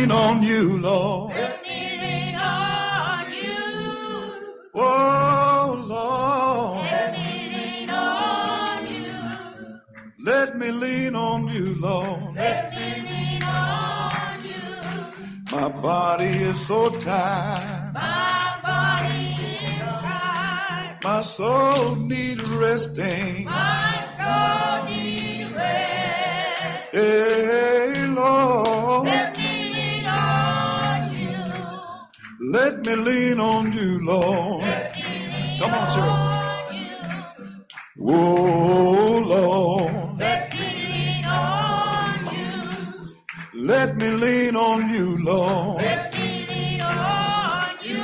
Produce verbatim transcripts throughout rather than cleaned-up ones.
lean on you, Lord. Let me lean on you. Oh, Lord. Let me lean on you. Let me lean on you, Lord. Let me lean on you. My body is so tired. My body is tired. My soul needs resting. My soul needs rest. Hey, Lord. Let me lean on you. Let me lean on you, Lord. Let me lean Come on, church. on you. Oh, Lord. Let me lean on you. Let me lean on you, Lord. Let me lean on you.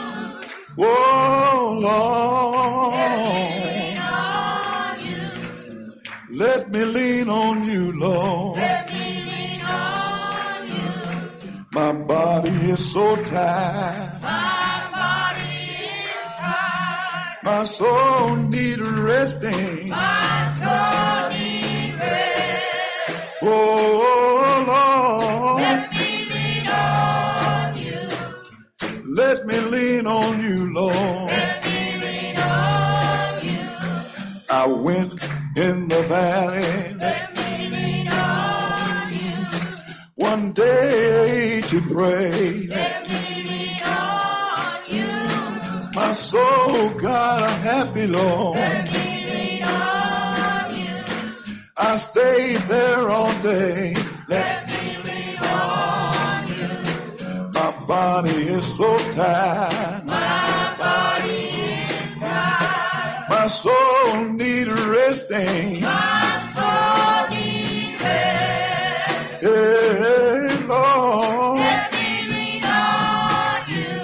Oh, Lord. Lean on you. Let me lean on you, Lord. Let me lean on you. My body is so tired. My body is tired. My soul needs resting. My soul needs rest. Oh, Lord. Let me lean on you. Let me lean on you, Lord. Let me lean on you. I went in the valley Let me lean on you. one day to pray. Let me lean on you. My soul got a happy, Lord. Let me lean on you. I stayed there all day. Let me lean on you. My body is so tired. My body is tired. My soul needs resting. My soul needs rest. Hey, Lord. Let me lean on you.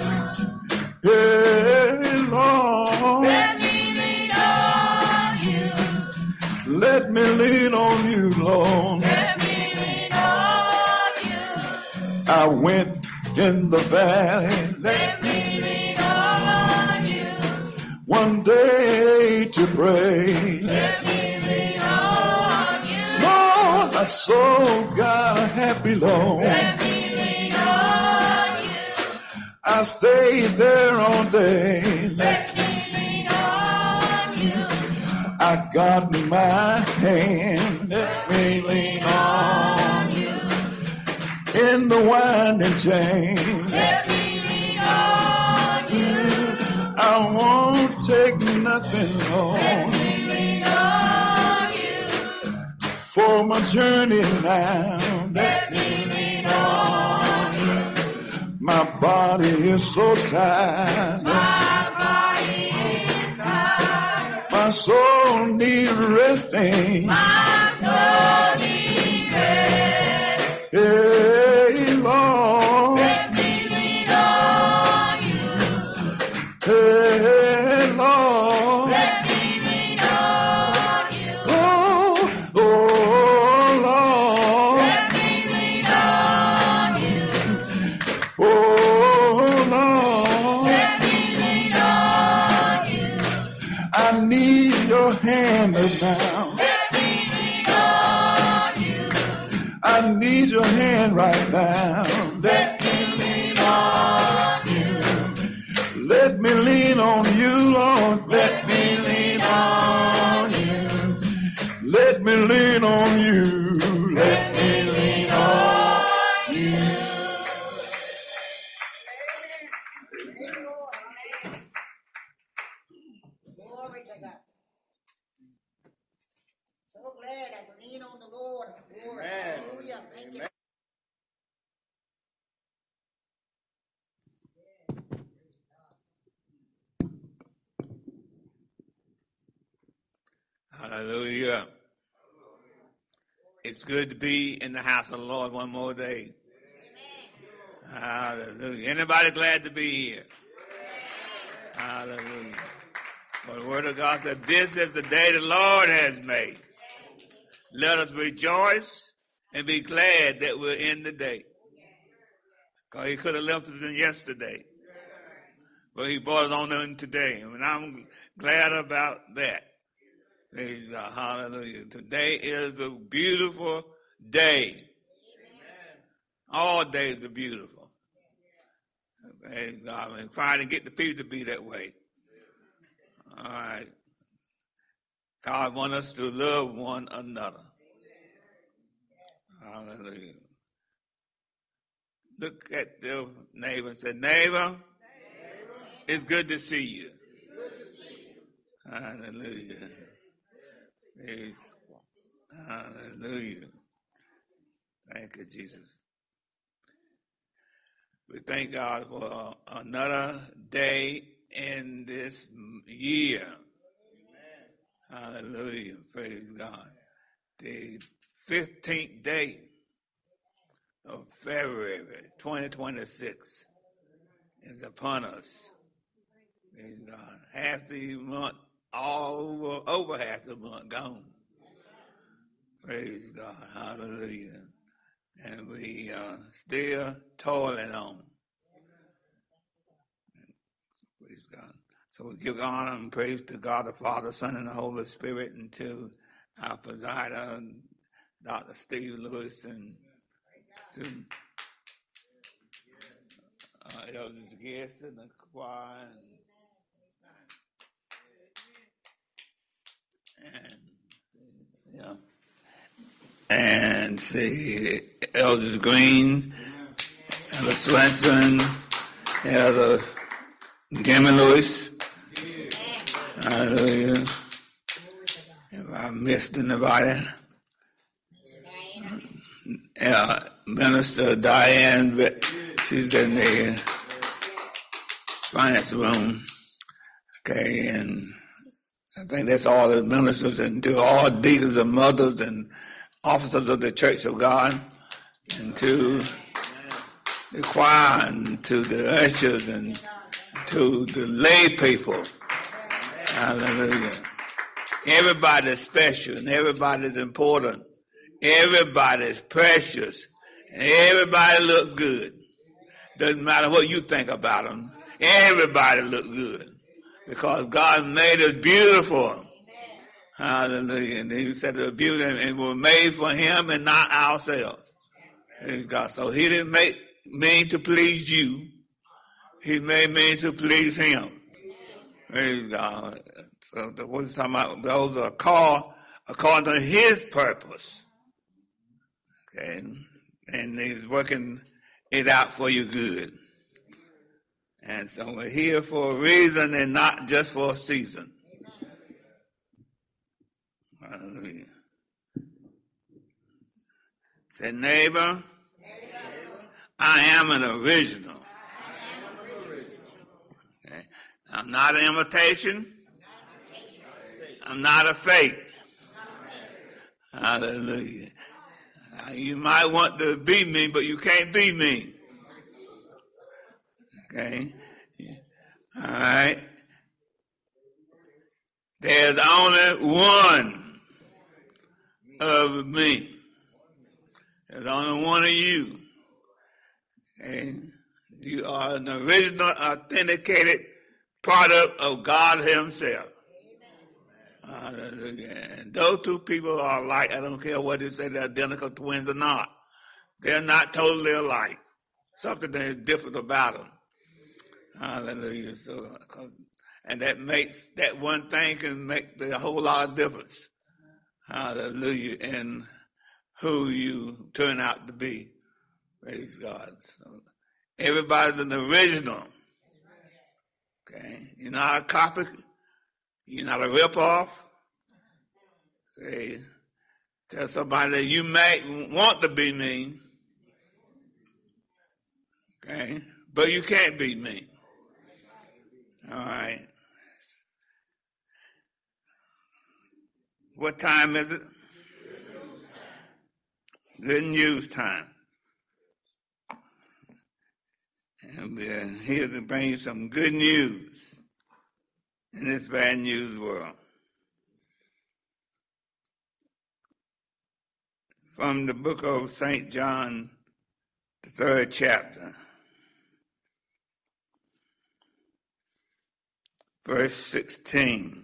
Hey, Lord. Let me lean on you. Let me lean on you, Lord. Let me lean on you. I went in the valley Let me lean on you. one day to pray. Let me lean on you. Lord, my soul got a happy, Lord. Let me lean on you. I stayed there all day. Let me lean on you. I got my hand. Let me lean on you. In the winding chain. Let me lean on you. I won't take nothing, Let Lord, me lean on you. for my journey now. Let me lean on you. My body is so tired. My body is tired. My soul needs resting. My soul needs rest. Hey, Lord. Let me lean on you. Hey, Lord. Let me lean on you. Oh, oh, Lord. Let me lean on you. Oh, Lord. Let me lean on you. I need your hand now. Let me lean on you. I need your hand right now. Let, Let me lean on you. let me lean on you, Lord. Let me lean on you. Let me lean on you. Let me lean on you. Glory to God. So glad I can lean on the Lord. Glory. Hallelujah. Thank you. Hallelujah. It's good to be in the house of the Lord one more day. Amen. Hallelujah. Anybody glad to be here? Hallelujah. For the word of God said, this is the day the Lord has made. Let us rejoice and be glad that we're in the day. Because he could have left us in yesterday. But he brought us on in today. And I'm glad about that. Praise God. Hallelujah. Today is a beautiful day. All days are beautiful. Praise God. And trying to get the people to be that way. All right. God wants us to love one another. Hallelujah. Look at the neighbor and say, neighbor, neighbor, it's good to see you. To see you. Hallelujah. Praise. Hallelujah. Thank you, Jesus. We thank God for another day in this year. Amen. Hallelujah. Praise God. The fifteenth day of February twenty twenty-six is upon us. Praise God. Half the month, all over, over half the month gone. Praise God. Hallelujah. And we are still toiling on. Praise God. So we give honor and praise to God the Father, Son, and the Holy Spirit, and to our presider, Doctor Steve Lewis, and to uh, elders, guests, and the choir, and, and yeah, and see Elders Green, Elder Swenson, Elder Jimmy Lewis. Hallelujah. If I missed anybody, uh, Minister Diane, she's in the finance room. Okay, and I think that's all the ministers and to all deacons and mothers and officers of the Church of God, and to the choir and to the ushers and to the lay people. Hallelujah. Everybody's special and everybody's important. Everybody's precious. And everybody looks good. Doesn't matter what you think about them. Everybody looks good. Because God made us beautiful. Hallelujah. And he said it was beautiful and we were made for him and not ourselves. Praise God. So he didn't make me to please you. He made me to please him. Praise God. So the, what he's talking about, those are called according to his purpose. Okay. And he's working it out for your good. And so we're here for a reason and not just for a season. Hallelujah. Say, neighbor, I am an original. Okay. I'm not an imitation. I'm not a fake. Hallelujah. Uh, you might want to be me, but you can't be me. Okay? All right? There's only one of me. There's only one of you. Okay? You are an original, authenticated product of God himself. Hallelujah. And those two people are alike. I don't care what they say, they're identical twins or not. They're not totally alike. Something that is different about them. Hallelujah. So, and that makes, that one thing can make the whole lot of difference. Hallelujah. In who you turn out to be. Praise God. So, everybody's an original. Okay. You're not a copy. You're not a ripoff. Say, tell somebody that you may want to be me. Okay. But you can't be me. All right. What time is it? Good news time. And we're here to bring you some good news in this bad news world. From the book of Saint John, the third chapter, verse sixteen.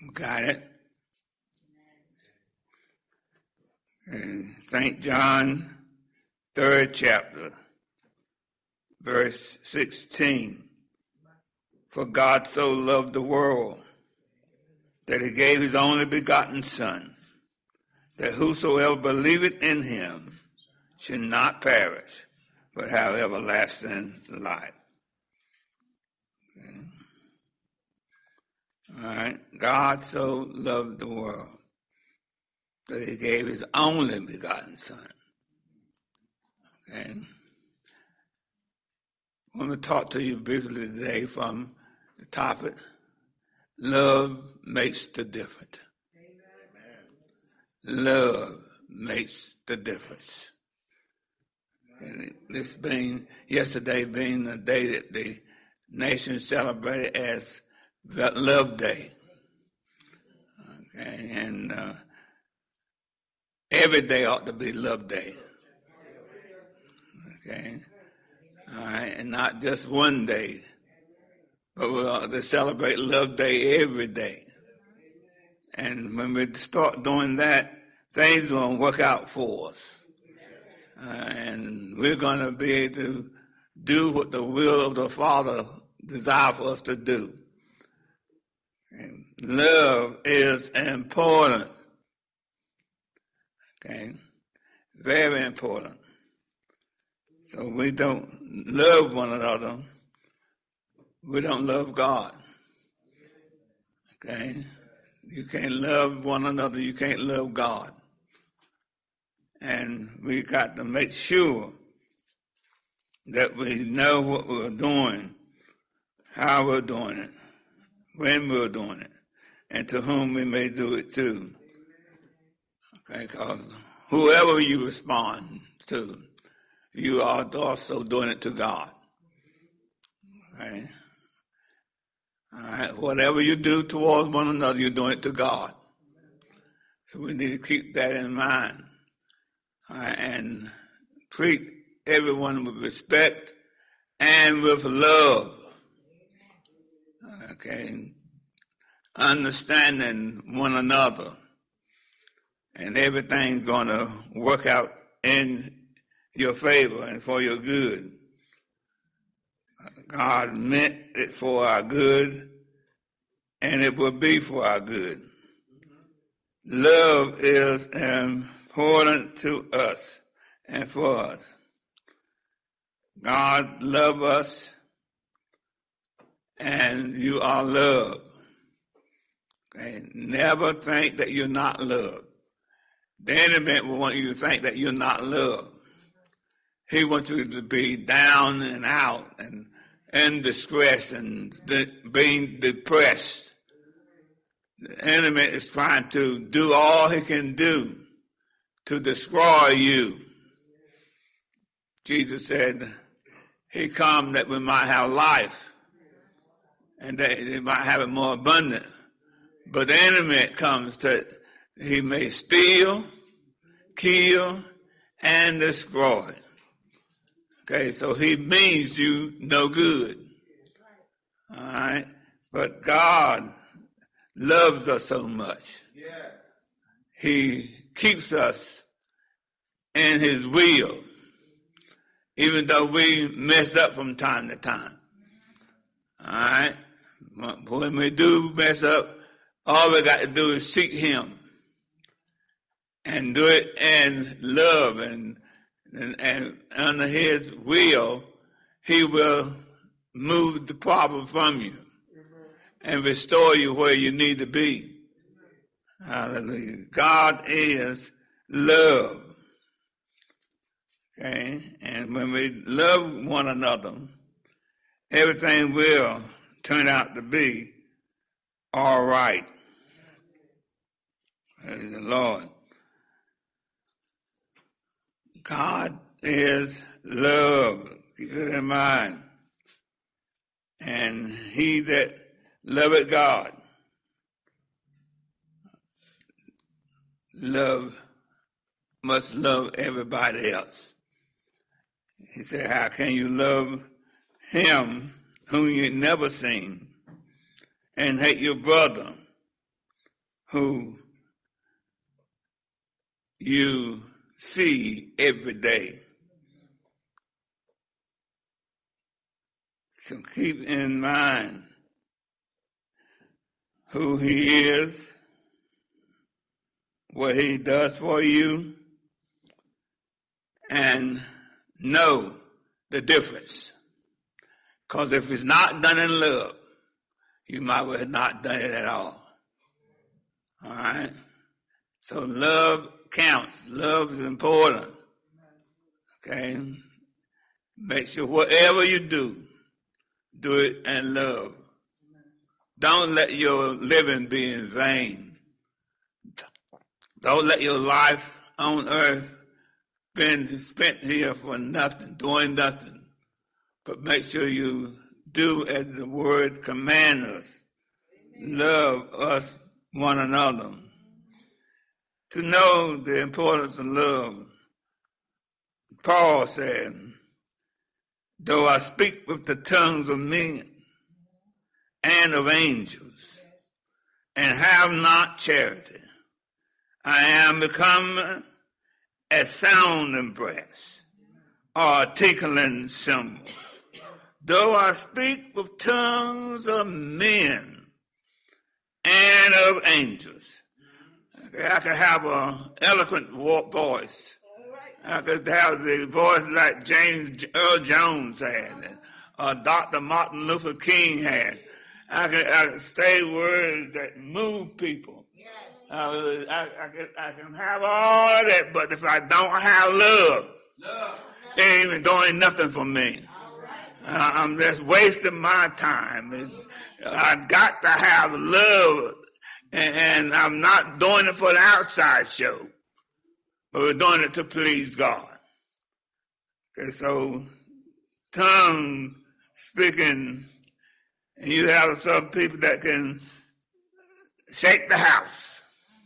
Got it? In Saint John, third chapter, verse sixteen. For God so loved the world that he gave his only begotten Son, that whosoever believeth in him should not perish, but have everlasting life. Okay. All right. God so loved the world that he gave his only begotten Son. Okay. I want to talk to you briefly today from the topic, love makes the difference. Amen. Love makes the difference. And this being, yesterday being the day that the nation celebrated as Love Day. Okay, and uh, every day ought to be Love Day. Okay, all right, and not just one day, but we ought to celebrate Love Day every day. And when we start doing that, things are going to work out for us. Uh, and we're going to be able to do what the will of the Father desires for us to do. And love is important. Okay? Very important. So we don't love one another. We don't love God. Okay? You can't love one another. You can't love God. And we got to make sure that we know what we're doing, how we're doing it, when we're doing it, and to whom we may do it to. Okay, because whoever you respond to, you are also doing it to God. Okay? All right, whatever you do towards one another, you're doing it to God. So we need to keep that in mind. All right, and treat everyone with respect and with love. Okay, understanding one another, and everything's going to work out in your favor and for your good. God meant it for our good, and it will be for our good. Love is important to us and for us. God loves us, and you are loved. Okay? Never think that you're not loved. The enemy will want you to think that you're not loved. He wants you to be down and out and in distress and de- being depressed. The enemy is trying to do all he can do to destroy you. Jesus said he come that we might have life and that he might have it more abundant. But the enemy comes that he may steal, kill, and destroy. Okay, so he means you no good. All right? But God loves us so much. He keeps us in his will, even though we mess up from time to time. All right? When we do mess up, all we got to do is seek him and do it in love and And, and under his will, he will move the problem from you and restore you where you need to be. Hallelujah. God is love. Okay? And when we love one another, everything will turn out to be all right. Praise the Lord. God is love. Keep it in mind. And he that loveth God, love must love everybody else. He said, how can you love him whom you never seen and hate your brother who you see every day. So keep in mind who he is, what he does for you, and know the difference. Because if it's not done in love, you might well have not done it at all. All right? So love counts. Love is important. Okay? Make sure whatever you do, do it in love. Don't let your living be in vain. Don't let your life on earth be spent here for nothing, doing nothing. But make sure you do as the word commands us. Love us one another. To know the importance of love, Paul said, though I speak with the tongues of men and of angels, and have not charity, I am become a sounding brass or a tinkling cymbal. Though I speak with tongues of men and of angels, okay, I could have an eloquent voice. I could have the voice like James Earl Jones had, or Doctor Martin Luther King had. I could, I could say words that move people. Yes. I, I, I, can, I can have all of that, but if I don't have love, love. It ain't even doing nothing for me. Uh, I'm just wasting my time. It's, I got to have love, and, and I'm not doing it for the outside show, but we're doing it to please God. Okay, so tongue speaking, and you have some people that can shake the house.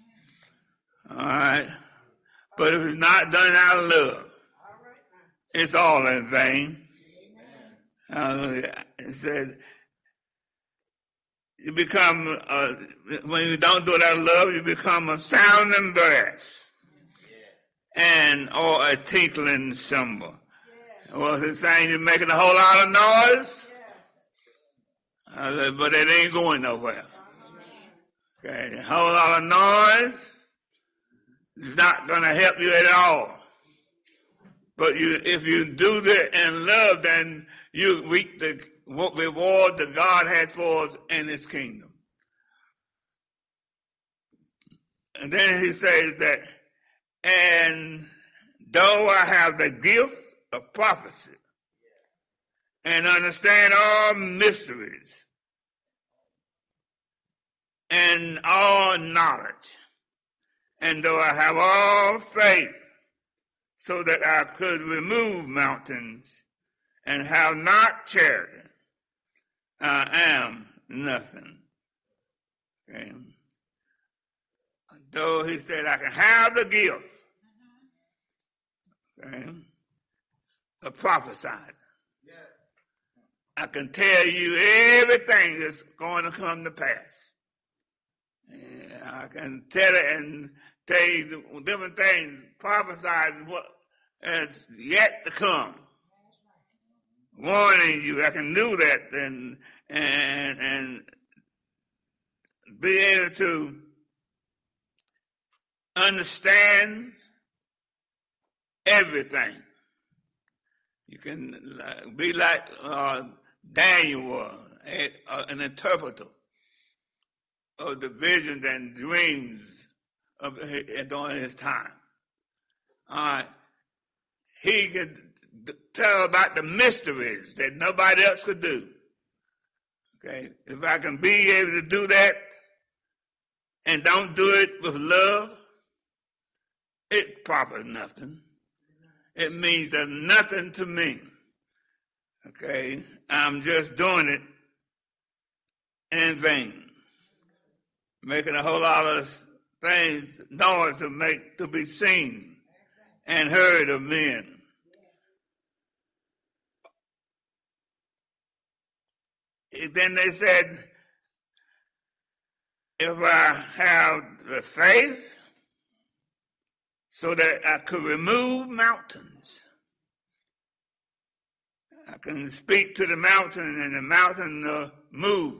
All right? But if it's not done out of love, it's all in vain. Hallelujah. It said, you become, uh, when you don't do it out of love, you become a sounding brass and or a tinkling cymbal. Was it saying you're making a whole lot of noise? Uh, but it ain't going nowhere. Okay, a whole lot of noise is not going to help you at all. But you, if you do that in love, then you reap the reward that God has for us in his kingdom. And then he says that, and though I have the gift of prophecy and understand all mysteries and all knowledge, and though I have all faith so that I could remove mountains and have not charity, I am nothing. Okay. Though he said I can have the gift, okay, of prophesying. I can tell you everything that's going to come to pass. Yeah, I can tell it and tell you different things, prophesizing what is yet to come. Warning you, I can do that and and and be able to understand everything. You can be like uh, Daniel, uh, an interpreter of the visions and dreams of during his time. All right, he could tell about the mysteries that nobody else could do. Okay, if I can be able to do that and don't do it with love, it profits nothing. It means there's nothing to me. Okay, I'm just doing it in vain, making a whole lot of things, noise to make to be seen and heard of men. Then they said, if I have the faith so that I could remove mountains. I can speak to the mountain and the mountain uh, move.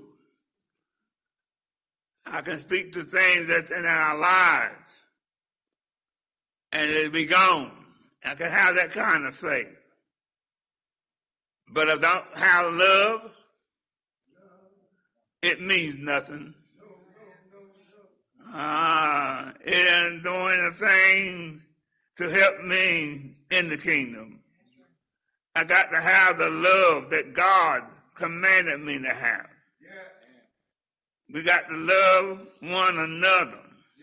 I can speak to things that's in our lives and it'll be gone. I can have that kind of faith. But if I don't have love, it means nothing. Uh, it ain't doing a thing to help me in the kingdom. I got to have the love that God commanded me to have. We got to love one another.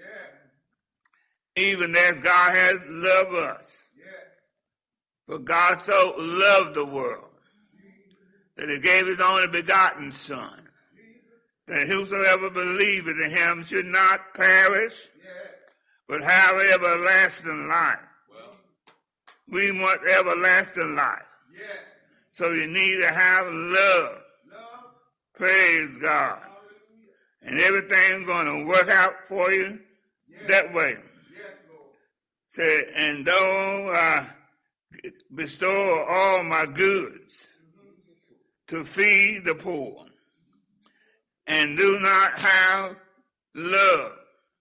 Even as God has loved us. For God so loved the world that he gave his only begotten Son, that whosoever believeth in him should not perish, but have everlasting life. We want everlasting life. So you need to have love. Praise God. And everything's going to work out for you that way. Say, and though I bestow all my goods to feed the poor, and do not have love,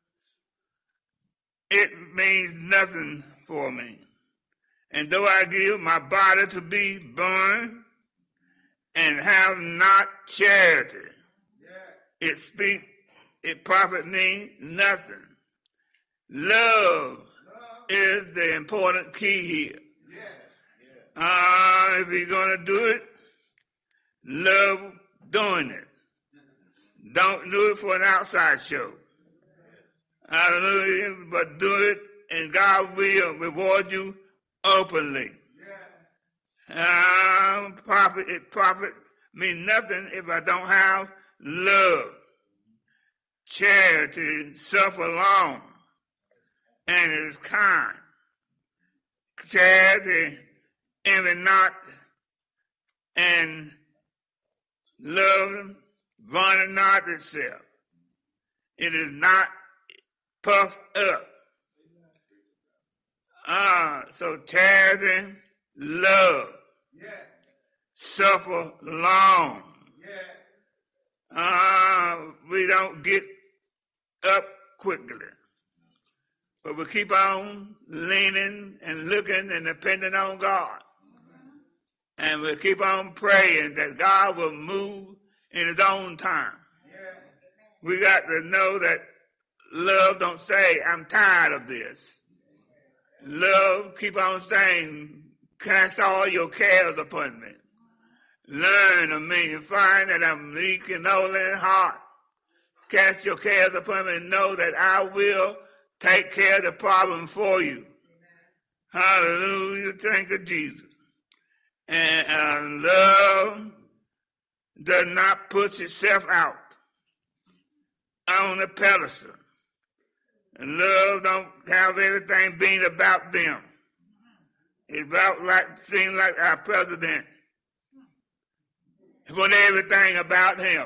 it means nothing for me. And though I give my body to be burned and have not charity, it speak, it profit me nothing. Love is the important key here. Uh, if you're going to do it, love doing it. Don't do it for an outside show. Hallelujah. But do it and God will reward you openly. Um, profit, it profits me nothing if I don't have love. Charity suffer long and is kind. Charity envy not, and love vaunteth not itself. It is not puffed up. Ah, so charity, love, suffer long. Ah, we don't get up quickly, but we keep on leaning and looking and depending on God. And we keep on praying that God will move in his own time. We got to know that love don't say, I'm tired of this. Love, keep on saying, cast all your cares upon me. Learn of me and find that I'm meek and lowly in heart. Cast your cares upon me and know that I will take care of the problem for you. Hallelujah. Thank you, Jesus. And uh, love does not put itself out on the pedestal. And love don't have everything being about them. It's about like seems like our president. It want everything about him.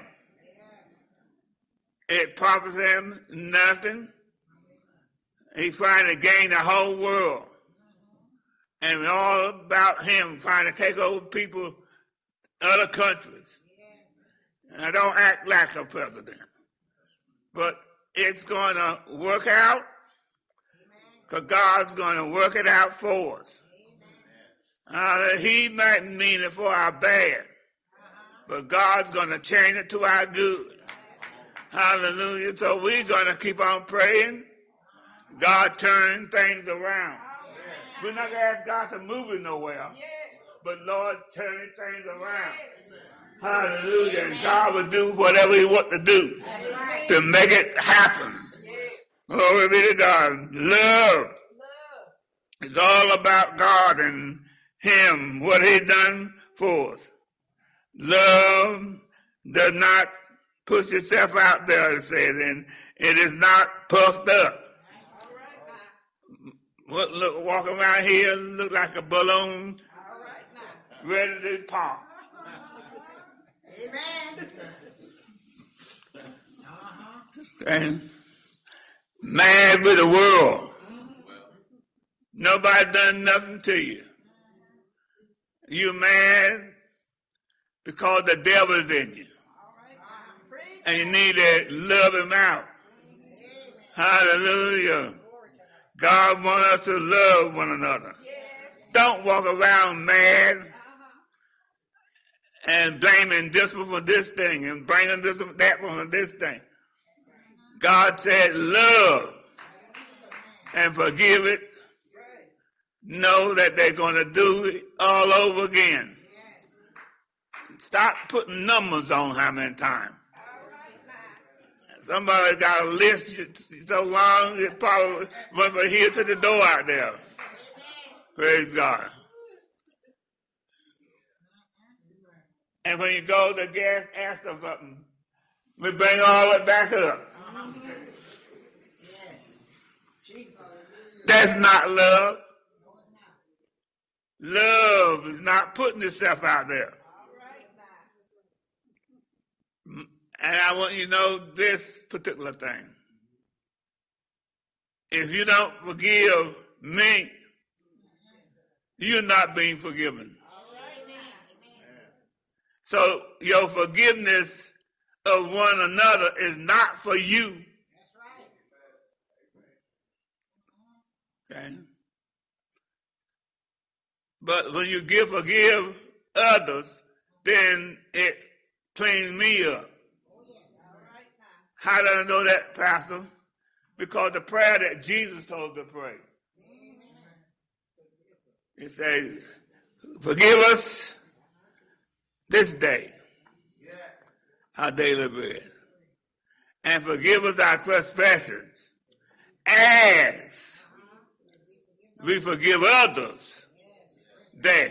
It profits him nothing. He's trying to gain the whole world. And all about him trying to take over people, other countries. And I don't act like a president. But it's going to work out because God's going to work it out for us. Uh, he might mean it for our bad, but God's going to change it to our good. Hallelujah. So we're going to keep on praying. God turn things around. We're not going to ask God to move it nowhere, but Lord, turn things around. Hallelujah. And God will do whatever he wants to do to make it happen. Glory be to God. Love is all about God and him, what he done for us. Love does not push itself out there, it says, and it is not puffed up. What look walking around here look like a balloon ready to pop. Amen. Okay? Mad with the world. Nobody done nothing to you. You mad because the devil is in you. And you need to love him out. Hallelujah. God wants us to love one another. Don't walk around mad and blaming this one for this thing and bringing this one, that one for this thing. God said love and forgive it. Know that they're going to do it all over again. Stop putting numbers on how many times. Somebody got a list so long it probably went from here to the door out there. Praise God. And when you go to gas, ask them something. We bring all it back up. That's not love. Love is not putting itself out there. And I want you to know this particular thing. If you don't forgive me, you're not being forgiven. So your forgiveness of one another is not for you. Okay? But when you give forgive others, then it cleans me up. How do I know that, Pastor? Because the prayer that Jesus told to pray. It says, forgive us this day our daily bread. And forgive us our trespasses as we forgive others theirs.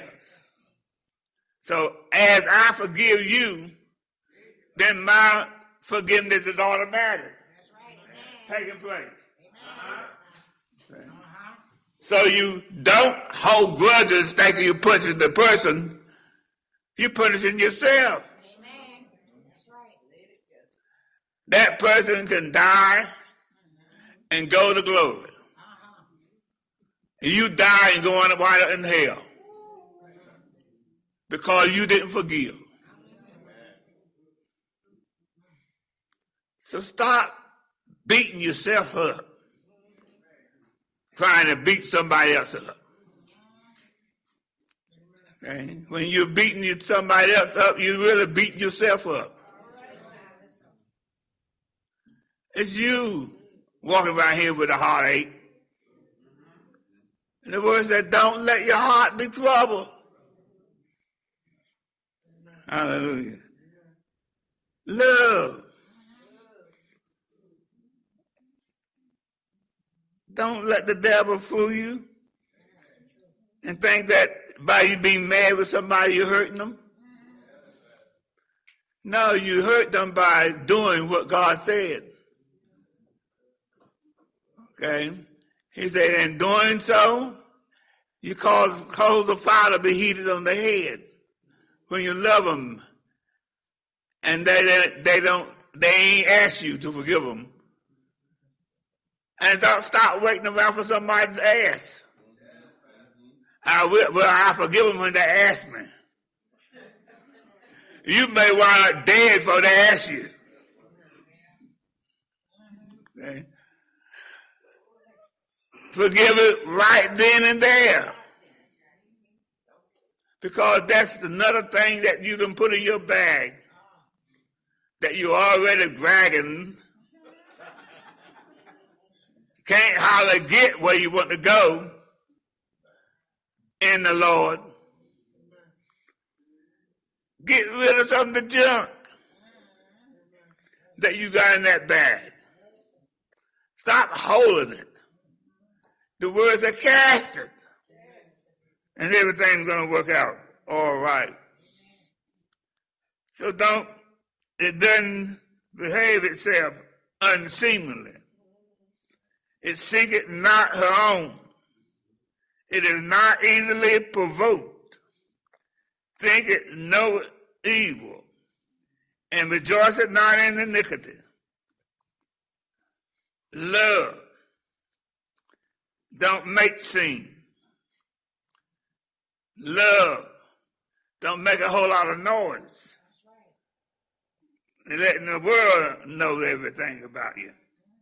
So as I forgive you, then my forgiveness is automatic. That's right. Taking place. Okay. So you don't hold grudges thinking you're punishing the person. You're punishing yourself. Amen. That's right. That person can die and go to glory. And you die and go on the water in hell. Because you didn't forgive. So stop beating yourself up, trying to beat somebody else up. Okay? When you're beating somebody else up, you're really beating yourself up. It's you walking around here with a heartache. And the word said, don't let your heart be troubled. Hallelujah. Love. Don't let the devil fool you and think that by you being mad with somebody, you're hurting them. No, you hurt them by doing what God said. Okay? He said, in doing so, you cause, cause the fire to be heated on the head when you love them. And they, they, they don't, they ain't ask you to forgive them. And don't stop waiting around for somebody to ask. I will, well, I forgive them when they ask me. You may wind up dead before they ask you. Okay? Forgive it right then and there. Because that's another thing that you can put in your bag that you're already dragging. Can't hardly get where you want to go in the Lord. Get rid of some of the junk that you got in that bag. Stop holding it. The words are cast it. And everything's going to work out all right. So don't, it doesn't behave itself unseemly. It seeketh not her own. It is not easily provoked. Thinketh no evil. And rejoiceth not in iniquity. love don't make scene. Love don't make a whole lot of noise. And letting the world know everything about you.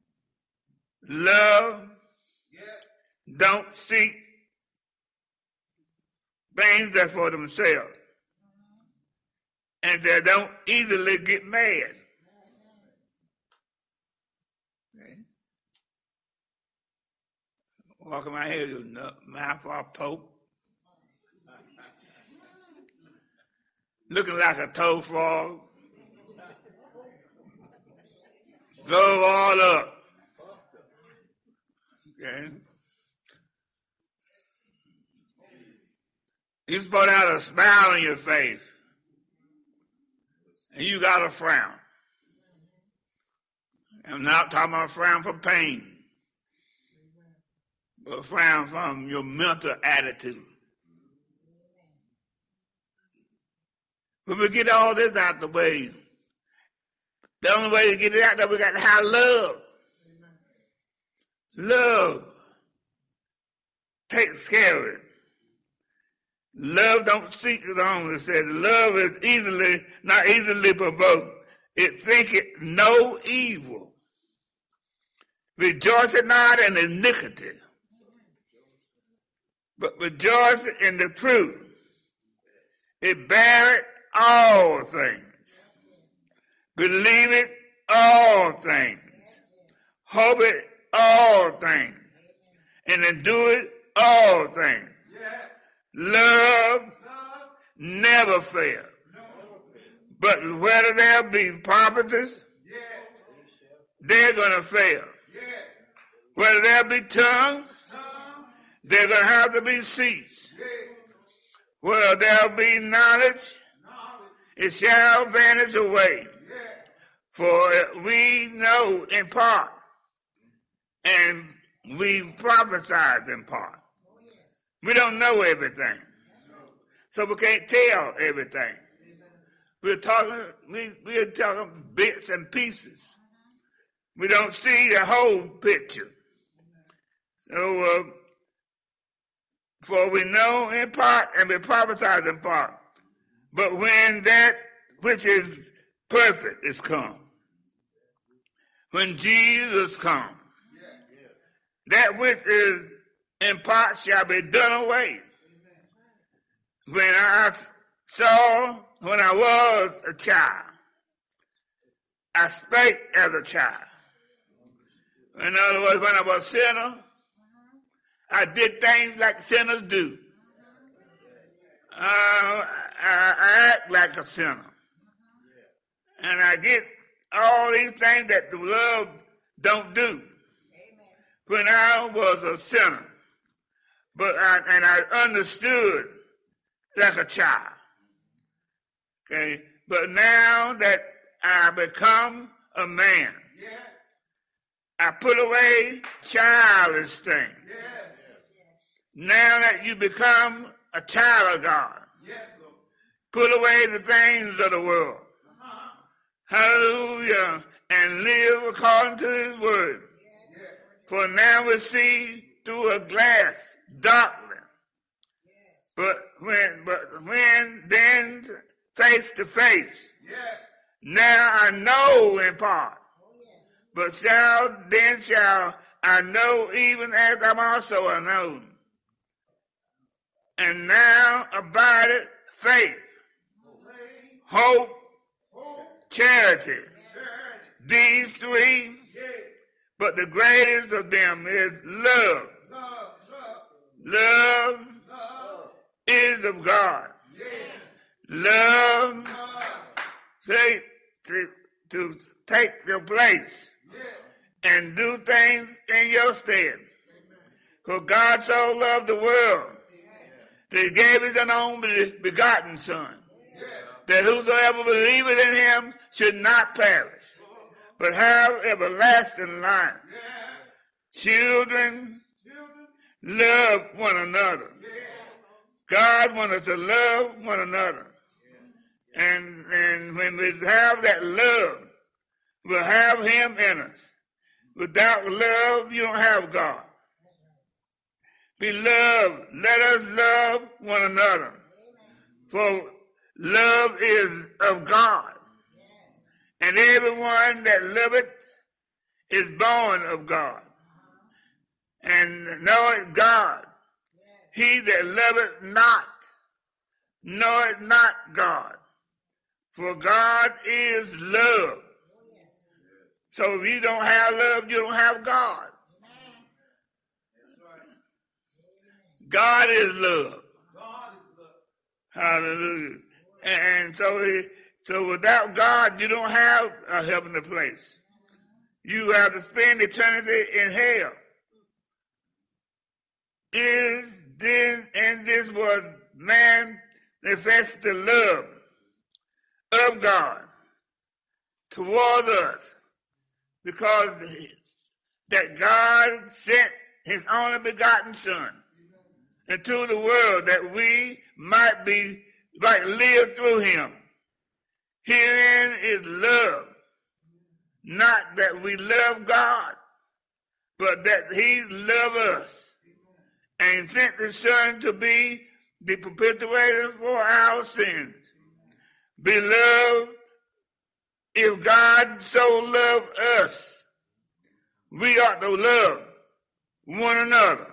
Love don't seek things that for themselves. And they don't easily get mad. Okay. Walking around here, you mouth off Pope. Looking like a toad frog. Go all up. Okay. You're supposed to have a smile on your face. And you got a frown. I'm not talking about a frown for pain. But a frown from your mental attitude. When we get all this out the way, the only way to get it out there, we got to have love. Love takes care of it. Love don't seek its own. It said love is easily, not easily provoked. It thinketh no evil. Rejoiceth not in iniquity, but rejoice in the truth. It beareth all things, believeth all things, hopeth all things, and endureth all things. Love never fails. But whether there be prophetess, they're going to fail. Whether there be tongues, they're going to have to be ceased. Whether there be knowledge, it shall vanish away. For we know in part, and we prophesy in part. We don't know everything. So we can't tell everything. We're talking, we, we're talking bits and pieces. We don't see the whole picture. So, uh, for we know in part and we prophesy in part. But when that which is perfect is come, when Jesus comes, that which is in part shall be done away. When I saw, when I was a child, I spake as a child. In other words, when I was a sinner, I did things like sinners do. Uh, I, I act like a sinner. And I get all these things that the love don't do. When I was a sinner. But I, and I understood like a child. Okay? But now that I become a man, yes, I put away childish things. Yes. Now that you become a child of God, yes, put away the things of the world. Uh-huh. Hallelujah. And live according to his word. Yes. For now we see through a glass darkly. But when, but when then face to face, yes, now I know in part. Oh, yes. But shall then shall I know even as I'm also unknown. And now abideth faith, hope, charity. These three, but the greatest of them is love. Love is of God. Love, say, to, to take your place and do things in your stead. Because God so loved the world that he gave his only begotten Son, that whosoever believeth in him should not perish, but have everlasting life. Children, love one another. God wants us to love one another. And, and when we have that love, we'll have him in us. Without love, you don't have God. Beloved, let us love one another. For love is of God. And everyone that loveth is born of God. And knoweth God. He that loveth not knoweth not God. For God is love. So if you don't have love, you don't have God. God is love. Hallelujah. And so, so without God, you don't have a heavenly place. You have to spend eternity in hell. Is this, and this was man manifest the love of God toward us, because that God sent his only begotten Son into the world that we might be, might live through him. Herein is love, not that we love God, but that he loved us and sent the Son to be the perpetuator for our sins. Beloved, if God so loved us, we ought to love one another.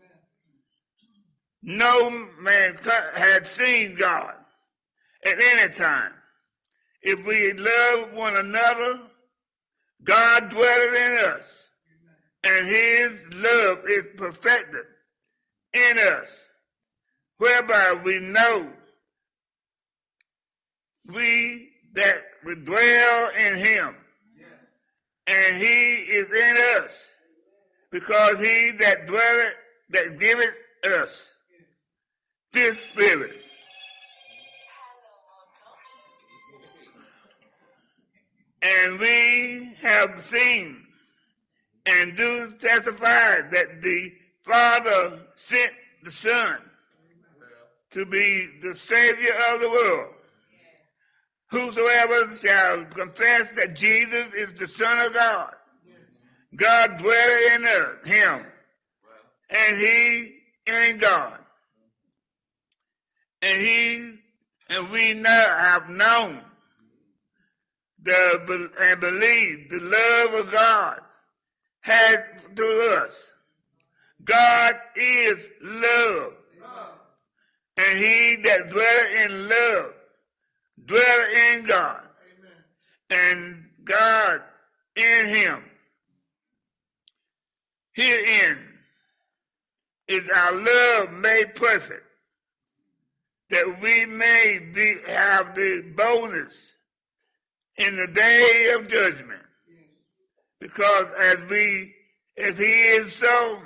No man had seen God at any time. If we love one another, God dwelleth in us, and his love is perfected in us, whereby we know we that we dwell in him, and he is in us, because he that dwelleth, that giveth us this Spirit. And we have seen and do testify that the Father sent the Son to be the Savior of the world. Whosoever shall confess that Jesus is the Son of God, God dwelleth in us, him, and he in God. And he and we now have known the and believe the love of God has to us. God is love. And he that dwelleth in love dwelleth in God. And God in him. Herein is our love made perfect, that we may be have the boldness in the day of judgment. Because as we as he is, so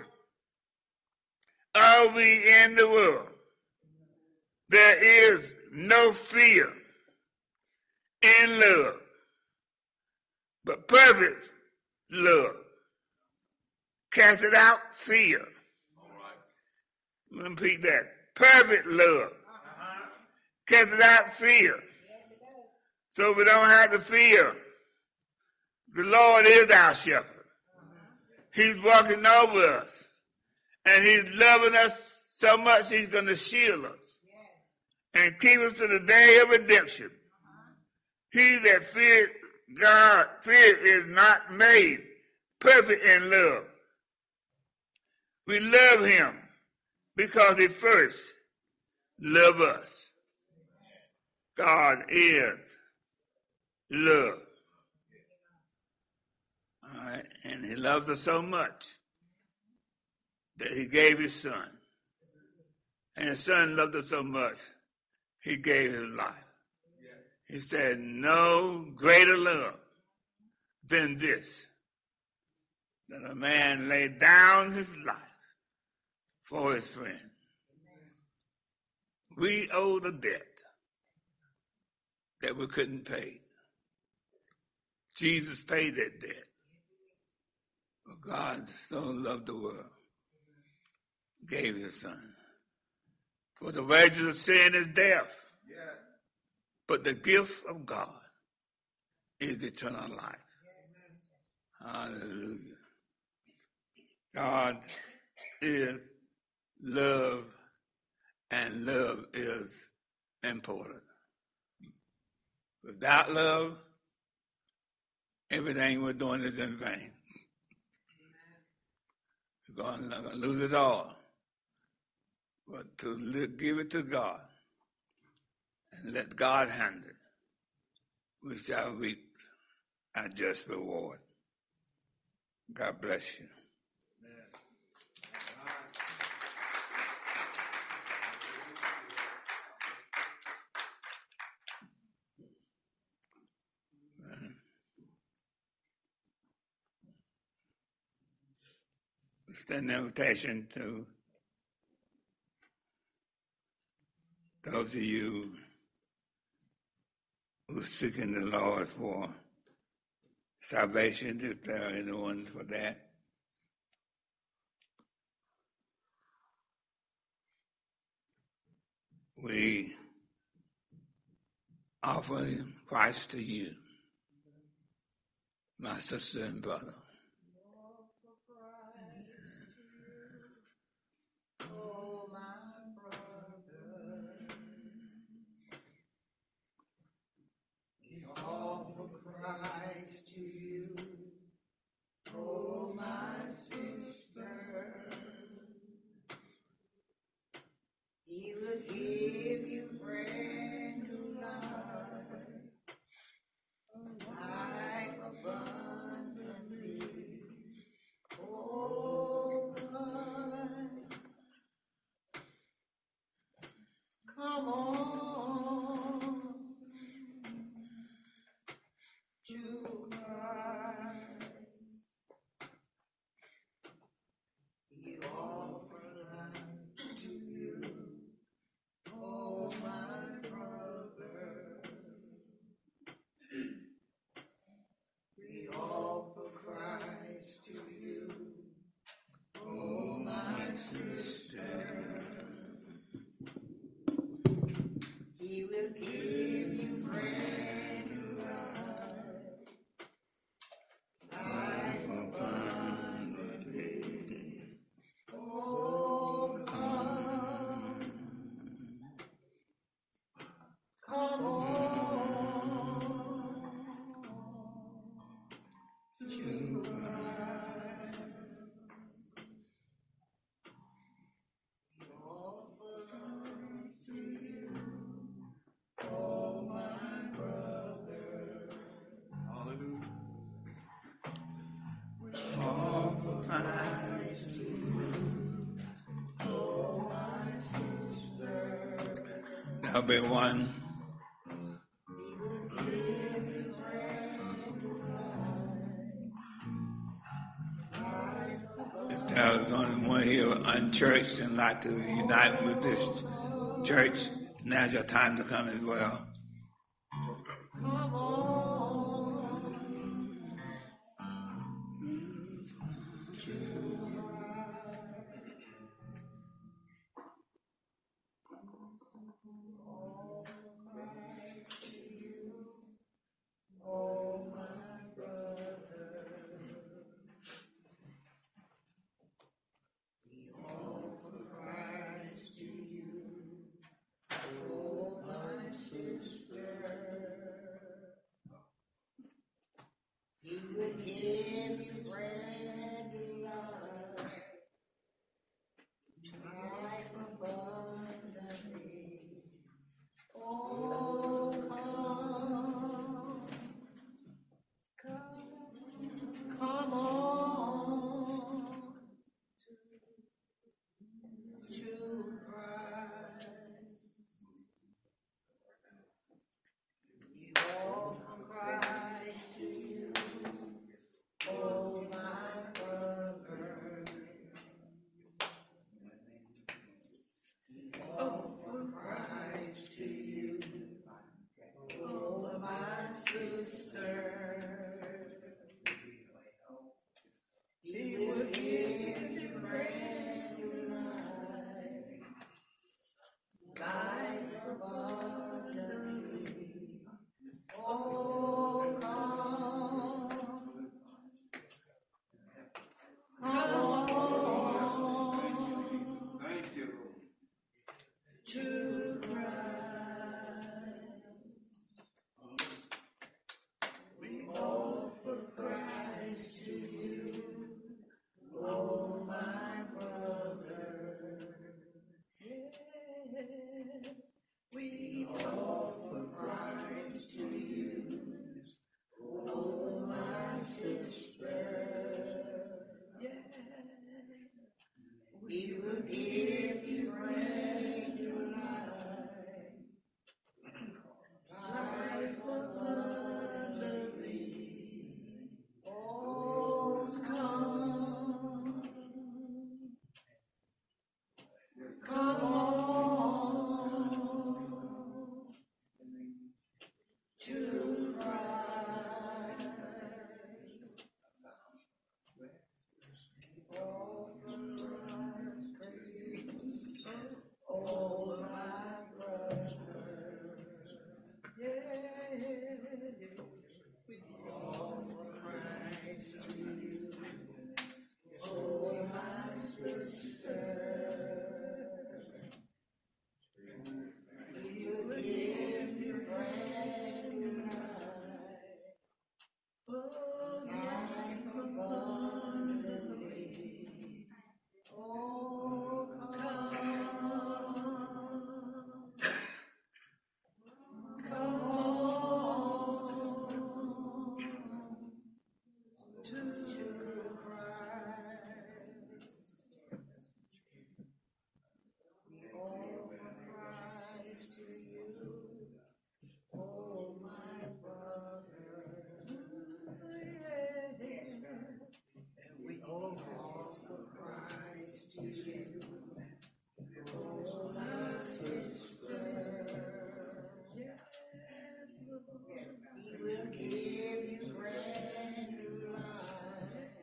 are we in the world. There is no fear in love, but perfect love casteth out fear. Let me repeat that. Perfect love casteth out fear. So we don't have to fear. The Lord is our shepherd. He's walking over us. And he's loving us so much he's going to shield us and keep us to the day of redemption. He that fears God, fear is not made perfect in love. We love him because he first loved us. God is love. All right, and he loves us so much that he gave his son. And his son loved us so much, he gave his life. He said, no greater love than this, that a man lay down his life for his friend. We owe the debt that we couldn't pay. Jesus paid that debt. For God so loved the world, gave his son. For the wages of sin is death, but the gift of God is eternal life. Hallelujah. God is love, and love is important. Without love, everything we're doing is in vain. We're going to lose it all. But to give it to God and let God handle it, we shall reap our just reward. God bless you. Extend an invitation to those of you who are seeking the Lord for salvation, if there are anyone for that. We offer Christ to you, my sister and brother. Oh, my brother, we offer Christ to you. Oh, my sister, He will give you brand new life, life abundantly. Oh, run. Come on to Christ. He offered life to you, oh my brother. We offer Christ to you, oh my sister. He will give you brand new life, life abundantly. Oh, come, come on to Christ. We offer love to you, oh my brother. Hallelujah. Offer Christ to you, Oh my sister, there'll be one. He will give you brand new life, life abundant. If there's only one here unchurched and like to unite with this church, now's your time to come as well. Come on to all Christ to you, oh my brother. We offer Christ to you, oh my sister. He will give you brand new life. He will give you brand new life. Life abundantly. Oh, come. Come on to Christ. Oh, from Christ, oh, my brother. Yeah. All for Christ to you. Oh, my sister. He will give you brand new life. Oh, life abundantly. Oh, come. Come on to Christ. Oh, from Christ to you. Oh, my brother. We all for Christ to you. Oh, my sister. He will give you brand new life.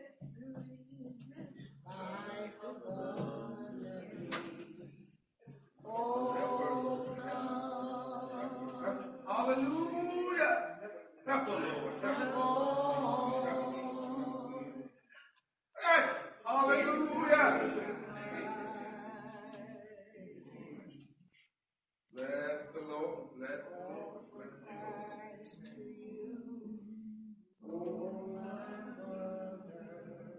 Life abundantly. Oh, come. Hallelujah. Help the Lord. Help the Lord. Hey, hallelujah. Bless the Lord. Bless the Lord. Bless the Lord. Christ to you. Oh, my brother.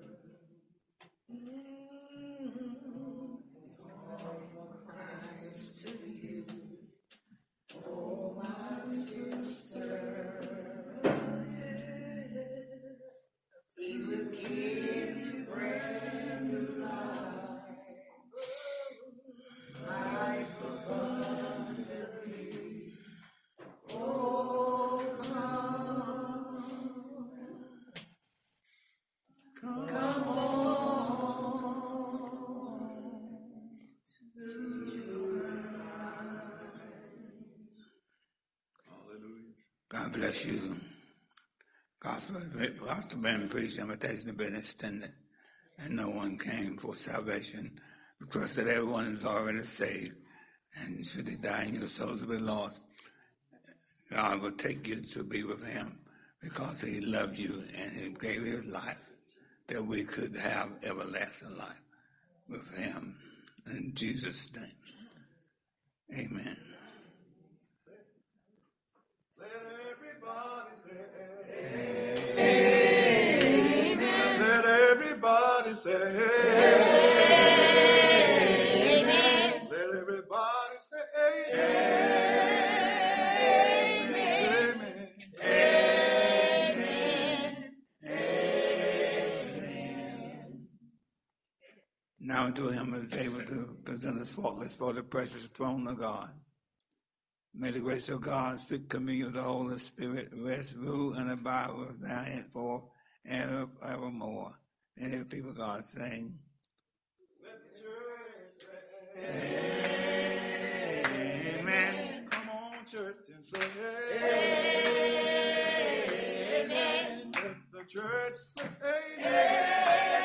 All for Christ to you. Oh, my sister. He will give you brand new life. Life abundantly. Oh, come. Come on to Hallelujah. God bless you. Gospel, gospel been preached, invitation has been extended, and no one came for salvation. We trust that everyone is already saved, and should they die and your souls will be lost, God will take you to be with him because he loved you and he gave his life that we could have everlasting life with him. In Jesus' name, amen. Let everybody say amen. Let everybody say amen. Let everybody say amen. Amen. Now unto him is able to present us faultless for the precious throne of God. May the grace of God, speak communion of the Holy Spirit, rest, rule, and abide with us now and for and evermore. And if people God saying, Let the church say amen. Come on, church, and say amen. Let the church say amen.